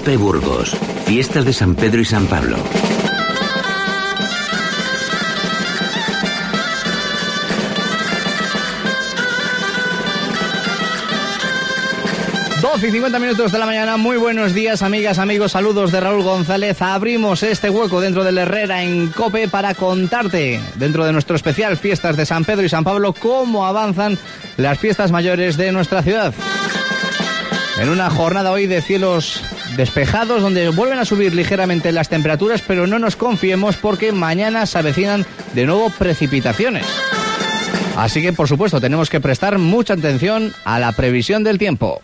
COPE Burgos. Fiestas de San Pedro y San Pablo. Y 50 minutos de la mañana. Muy buenos días, amigas, amigos. Saludos de Raúl González. Abrimos este hueco dentro del Herrera en COPE para contarte, dentro de nuestro especial Fiestas de San Pedro y San Pablo, cómo avanzan las fiestas mayores de nuestra ciudad. En una jornada hoy de cielos despejados, donde vuelven a subir ligeramente las temperaturas, pero no nos confiemos porque mañana se avecinan de nuevo precipitaciones. Así que, por supuesto, tenemos que prestar mucha atención a la previsión del tiempo.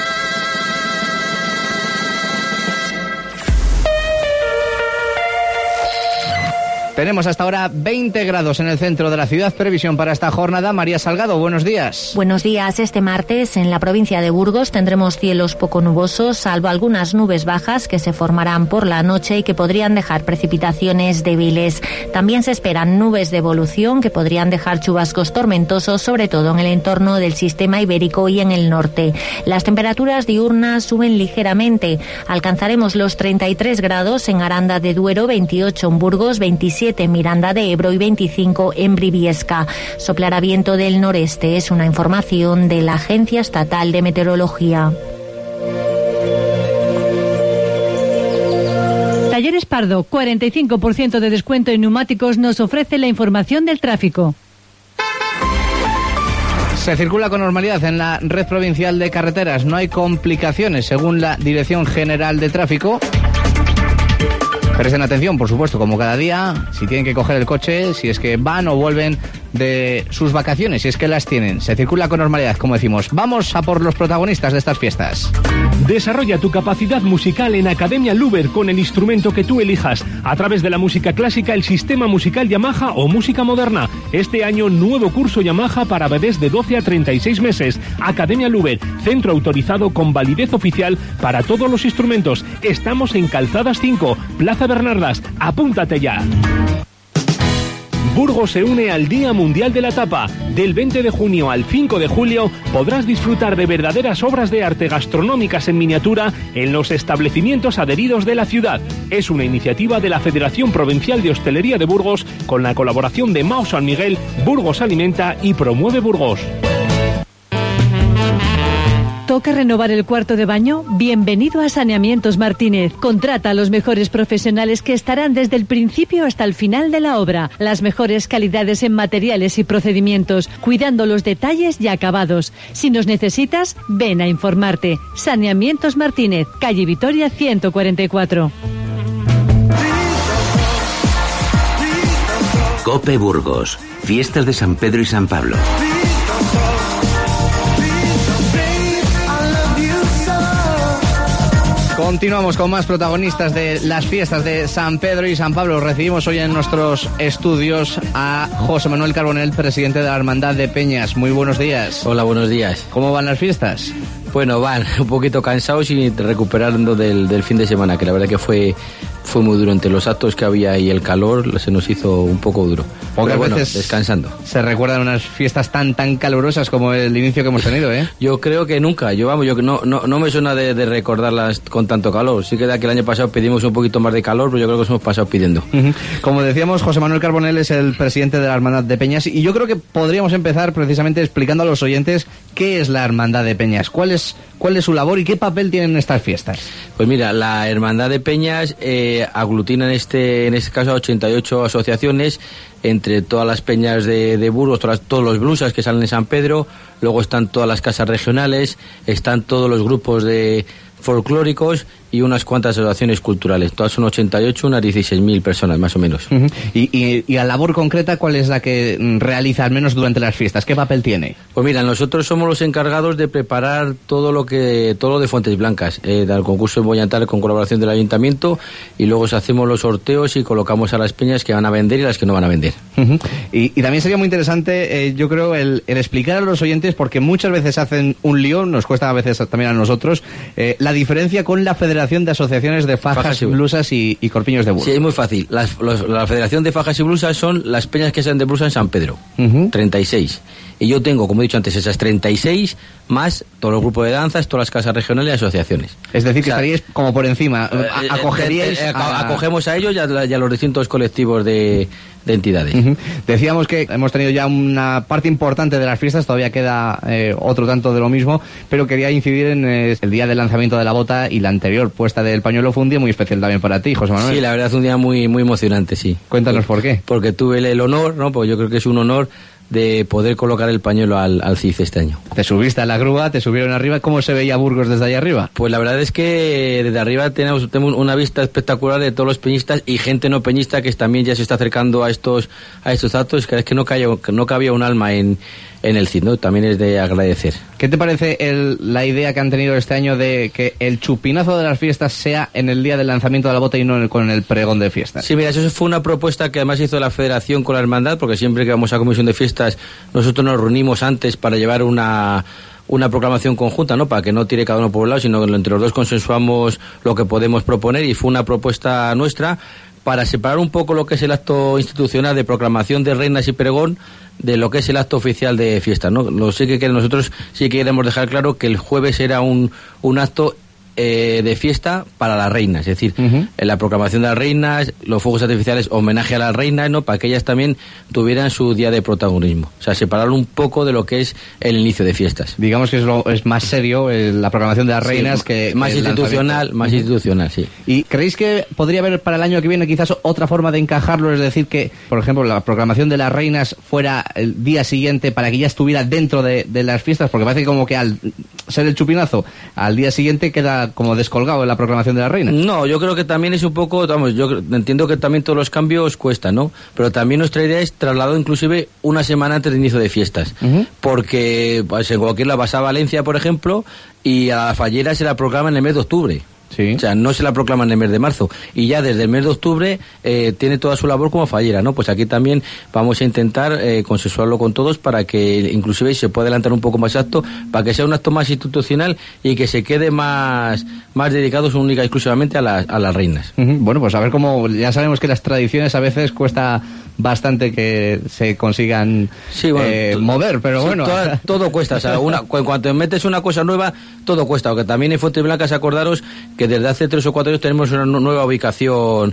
Tenemos hasta ahora 20 grados en el centro de la ciudad. Previsión para esta jornada. María Salgado, buenos días. Buenos días. Este martes en la provincia de Burgos tendremos cielos poco nubosos, salvo algunas nubes bajas que se formarán por la noche y que podrían dejar precipitaciones débiles. También se esperan nubes de evolución que podrían dejar chubascos tormentosos, sobre todo en el entorno del sistema ibérico y en el norte. Las temperaturas diurnas suben ligeramente. Alcanzaremos los 33 grados en Aranda de Duero, 28 en Burgos, 27 en Miranda de Ebro y 25 en Briviesca. Soplará viento del noreste. Es una información de la Agencia Estatal de Meteorología. Talleres Pardo, 45% de descuento en neumáticos, nos ofrece la información del tráfico. Se circula con normalidad en la red provincial de carreteras. No hay complicaciones, según la Dirección General de Tráfico. Presten atención, por supuesto, como cada día, si tienen que coger el coche, si es que van o vuelven de sus vacaciones, si es que las tienen. Se circula con normalidad, como decimos. Vamos a por los protagonistas de estas fiestas. Desarrolla tu capacidad musical en Academia Luber con el instrumento que tú elijas. A través de la música clásica, el sistema musical Yamaha o música moderna. Este año, nuevo curso Yamaha para bebés de 12 a 36 meses. Academia Luber, centro autorizado con validez oficial para todos los instrumentos. Estamos en Calzadas 5, Plaza Bernardas. Apúntate ya. Burgos se une al Día Mundial de la Tapa. Del 20 de junio al 5 de julio podrás disfrutar de verdaderas obras de arte gastronómicas en miniatura en los establecimientos adheridos de la ciudad. Es una iniciativa de la Federación Provincial de Hostelería de Burgos con la colaboración de Mao San Miguel, Burgos Alimenta y Promueve Burgos. ¿Toca renovar el cuarto de baño? Bienvenido a Saneamientos Martínez. Contrata a los mejores profesionales que estarán desde el principio hasta el final de la obra. Las mejores calidades en materiales y procedimientos, cuidando los detalles y acabados. Si nos necesitas, ven a informarte. Saneamientos Martínez, calle Vitoria 144. COPE Burgos. Fiestas de San Pedro y San Pablo. Continuamos con más protagonistas de las fiestas de San Pedro y San Pablo. Recibimos hoy en nuestros estudios a José Manuel Carbonell, presidente de la Hermandad de Peñas. Muy buenos días. Hola, buenos días. ¿Cómo van las fiestas? Bueno, van un poquito cansados y recuperando del fin de semana, que la verdad que fue muy duro. Entre los actos que había y el calor se nos hizo un poco duro. Pocas bueno, veces descansando. Se recuerdan unas fiestas tan calurosas como el inicio que hemos tenido, ¿eh? Yo creo que nunca. Yo no me suena de recordarlas con tanto calor. Sí que de que el año pasado pedimos un poquito más de calor, pero yo creo que nos hemos pasado pidiendo. Como decíamos, José Manuel Carbonell es el presidente de la Hermandad de Peñas y yo creo que podríamos empezar precisamente explicando a los oyentes qué es la Hermandad de Peñas, cuál es su labor y qué papel tienen estas fiestas. Pues mira, la Hermandad de Peñas aglutina en este caso a 88 asociaciones, entre todas las peñas de Burgos, todos los blusas que salen de San Pedro, luego están todas las casas regionales, están todos los grupos de folclóricos y unas cuantas asociaciones culturales. Todas son 88, unas 16.000 personas más o menos. ¿Y la labor concreta cuál es la que realiza al menos durante las fiestas? ¿Qué papel tiene? Pues mira, nosotros somos los encargados de preparar todo lo de Fuentes Blancas, del concurso en Boyantal con colaboración del Ayuntamiento, y luego hacemos los sorteos y colocamos a las peñas que van a vender y las que no van a vender. Y también sería muy interesante, yo creo, el explicar a los oyentes, porque muchas veces hacen un lío, nos cuesta a veces también a nosotros, la diferencia con la Federación de Asociaciones de Fajas, Blusas y Corpiños de Burgos. Sí, es muy fácil. La Federación de Fajas y Blusas son las peñas que sean de blusa en San Pedro, 36. Y yo tengo, como he dicho antes, esas 36 más todos los grupos de danzas, todas las casas regionales y asociaciones. Es decir, que estaríais como por encima, acogeríais... Acogemos a ellos y a los distintos colectivos de entidades. Decíamos que hemos tenido ya una parte importante de las fiestas, todavía queda otro tanto de lo mismo, pero quería incidir en el día del lanzamiento de la bota y la anterior puesta del pañuelo. Fue un día muy especial también para ti, José Manuel. Sí, la verdad es un día muy, muy emocionante, sí. Cuéntanos por qué. Porque tuve el honor, ¿no? Pues yo creo que es un honor de poder colocar el pañuelo al CIF este año. Te subiste a la grúa, te subieron arriba. ¿Cómo se veía Burgos desde ahí arriba? Pues la verdad es que desde arriba tenemos una vista espectacular de todos los peñistas y gente no peñista que también ya se está acercando a estos actos. Es que no cabía un alma en el CIF, ¿no? También es de agradecer. ¿Qué te parece la idea que han tenido este año de que el chupinazo de las fiestas sea en el día del lanzamiento de la bota y no con el pregón de fiestas? Sí, mira, eso fue una propuesta que además hizo la Federación con la Hermandad, porque siempre que vamos a comisión de fiestas nosotros nos reunimos antes para llevar una proclamación conjunta, ¿no? Para que no tire cada uno por un lado, sino que entre los dos consensuamos lo que podemos proponer, y fue una propuesta nuestra para separar un poco lo que es el acto institucional de proclamación de reinas y pregón de lo que es el acto oficial de fiesta, ¿no? Nosotros sí que queremos dejar claro que el jueves era un acto de fiesta para las reinas, es decir, en la proclamación de las reinas, los fuegos artificiales, homenaje a las reinas, ¿no? Para que ellas también tuvieran su día de protagonismo. O sea, separarlo un poco de lo que es el inicio de fiestas. Digamos que es más serio la proclamación de las reinas, sí, que más institucional, sí. ¿Y creéis que podría haber para el año que viene quizás otra forma de encajarlo? Es decir, que, por ejemplo, la proclamación de las reinas fuera el día siguiente para que ya estuviera dentro de las fiestas, porque parece como que al ser el chupinazo, al día siguiente queda como descolgado en la proclamación de la reina. No, yo creo que también es un poco, yo entiendo que también todos los cambios cuestan, ¿no? Pero también nuestra idea es trasladar inclusive una semana antes del inicio de fiestas, porque pues, en cualquier la vas a Valencia, por ejemplo, y a la fallera se la proclama en el mes de octubre. Sí. O sea, no se la proclama en el mes de marzo. Y ya desde el mes de octubre tiene toda su labor como fallera, ¿no? Pues aquí también vamos a intentar consensuarlo con todos para que inclusive se pueda adelantar un poco más acto, para que sea un acto más institucional y que se quede más dedicados única y exclusivamente a las reinas. Bueno, pues a ver cómo... Ya sabemos que las tradiciones a veces cuesta bastante que se consigan mover, pero sí, bueno... Todo cuesta. O sea, cuando metes una cosa nueva, todo cuesta. Aunque también en Fuentes Blancas, acordaros que desde hace 3 o 4 años tenemos una nueva ubicación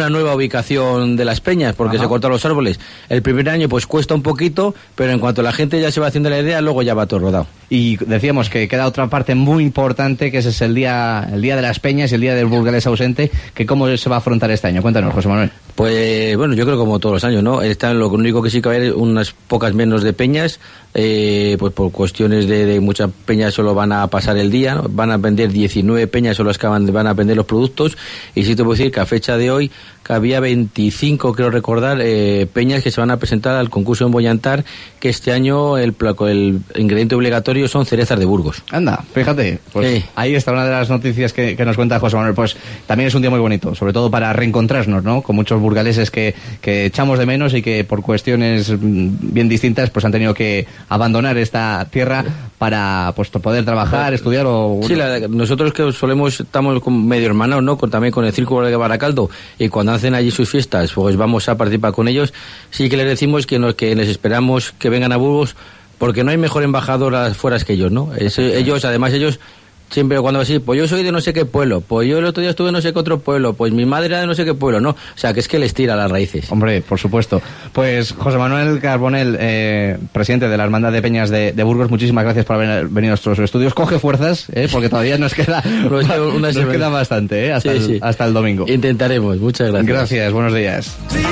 de las peñas, porque se cortan los árboles. El primer año pues cuesta un poquito, pero en cuanto la gente ya se va haciendo la idea, luego ya va todo rodado. Y decíamos que queda otra parte muy importante, que ese es el día de las peñas y el día del burgalés ausente, que cómo se va a afrontar este año. Cuéntanos, José Manuel. Pues bueno, yo creo como todos los años, ¿no? Lo único que sí que va a haber unas pocas menos de peñas, pues por cuestiones de muchas peñas solo van a pasar el día, ¿no? Van a vender 19 peñas, son las que van a vender los productos, y sí te puedo decir que a fecha de hoy que había 25, creo recordar, peñas que se van a presentar al concurso en Boyantar, que este año el ingrediente obligatorio son cerezas de Burgos. Anda, fíjate, pues ahí está una de las noticias que nos cuenta José Manuel. Pues también es un día muy bonito, sobre todo para reencontrarnos, ¿no? Con muchos burgaleses que echamos de menos y que por cuestiones bien distintas pues han tenido que abandonar esta tierra para pues poder trabajar, estudiar o... Sí, nosotros que estamos medio hermanados, ¿no? También con el Círculo de Baracaldo, y cuando hacen allí sus fiestas pues vamos a participar con ellos. Sí que les decimos que les esperamos que vengan a Burgos, porque no hay mejor embajador afuera que ellos, ¿no? Ellos siempre cuando así, pues yo soy de no sé qué pueblo, pues yo el otro día estuve en no sé qué otro pueblo, pues mi madre era de no sé qué pueblo, ¿no? O sea, que es que les tira las raíces. Hombre, por supuesto. Pues José Manuel Carbonell, presidente de la Hermandad de Peñas de Burgos, muchísimas gracias por haber venido a nuestros estudios. Coge fuerzas, porque todavía nos queda bastante, hasta el domingo. Intentaremos, muchas gracias. Gracias, buenos días.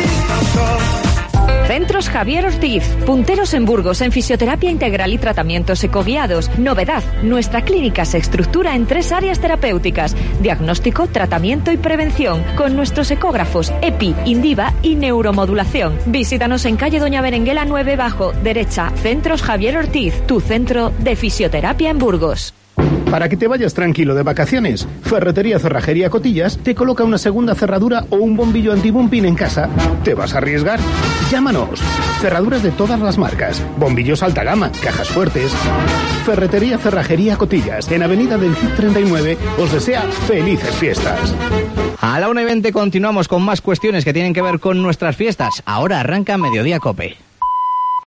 Centros Javier Ortiz, punteros en Burgos en fisioterapia integral y tratamientos ecoguiados. Novedad, nuestra clínica se estructura en 3 áreas terapéuticas: diagnóstico, tratamiento y prevención, con nuestros ecógrafos EPI, Indiva y neuromodulación. Visítanos en calle Doña Berenguela 9 bajo, derecha, Centros Javier Ortiz, tu centro de fisioterapia en Burgos. Para que te vayas tranquilo de vacaciones, Ferretería Cerrajería Cotillas te coloca una segunda cerradura o un bombillo antibumping en casa. ¿Te vas a arriesgar? Llámanos. Cerraduras de todas las marcas, bombillos alta gama, cajas fuertes. Ferretería Cerrajería Cotillas, en Avenida del Cid 39, os desea felices fiestas. A la 1:20 continuamos con más cuestiones que tienen que ver con nuestras fiestas. Ahora arranca Mediodía Cope.